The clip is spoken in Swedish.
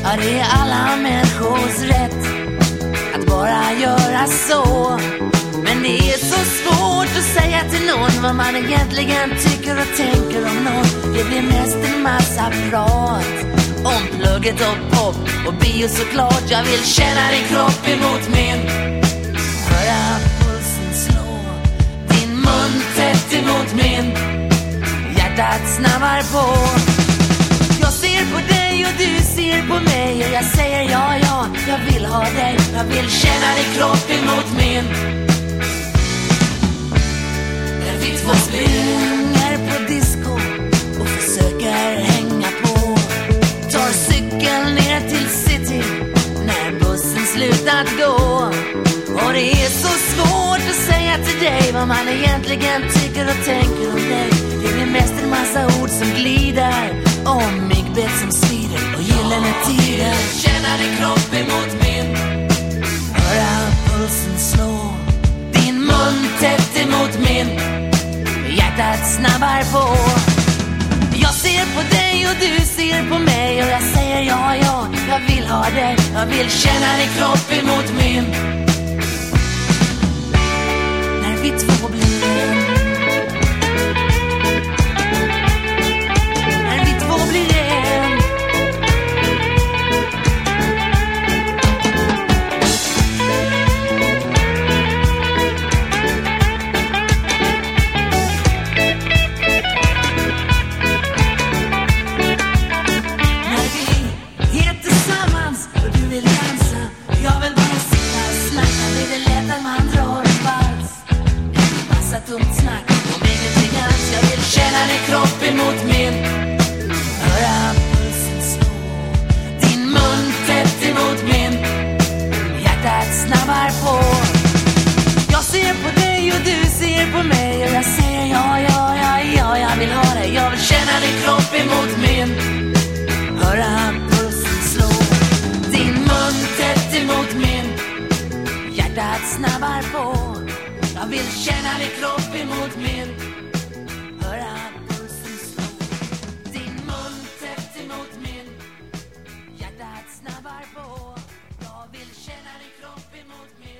Ja, det är alla människors rätt att bara göra så. Men det är så svårt att säga till någon vad man egentligen tycker och tänker om någon. Det blir mest en massa prat om plugget och pop och bio såklart. Jag vill känna din kropp emot min, höra pulsen slå, din mun tätt emot min, hjärtat snabbar på. Jag ser på dig och du ser på mig och jag säger ja, ja, jag vill ha dig. Jag vill känna din kropp emot min. När vi två springer på disco och försöker hänga på, tar cykeln ner till city när bussen slutat gå. Och det är så svårt att säga till dig vad man egentligen tycker och tänker om dig. Det blir mest en massa ord som glider om myggbett som svider och gyllene tider. Känna din kropp emot min, höra pulsen slå, din mun tätt emot min, hjärtat snabbar på. Jag ser på dig och du ser på mig och jag säger ja, ja, jag vill ha dig. Jag vill känna din kropp emot min. När vi två blir en, när vi två blir en. När vi är tillsammans och du vill dansa, jag vill bara sitta och snacka. Det är det lätt att man drar en vals, en massa tomt snack om ingenting alls. Jag vill känna din kropp emot min, höra pulsen slå, din mun tätt emot min, hjärtat snabbar på. Jag ser på dig och du ser på mig och jag säger ja, ja, ja, ja, jag vill ha dig. Jag vill känna din kropp emot min, höra pulsen slå, din mun tätt emot min, hjärtat snabbar på. Jag vill känna din kropp emot min, höra pulsen slå, din mun tätt emot min, hjärtat snabbar på. Jag vill känna din kropp emot min.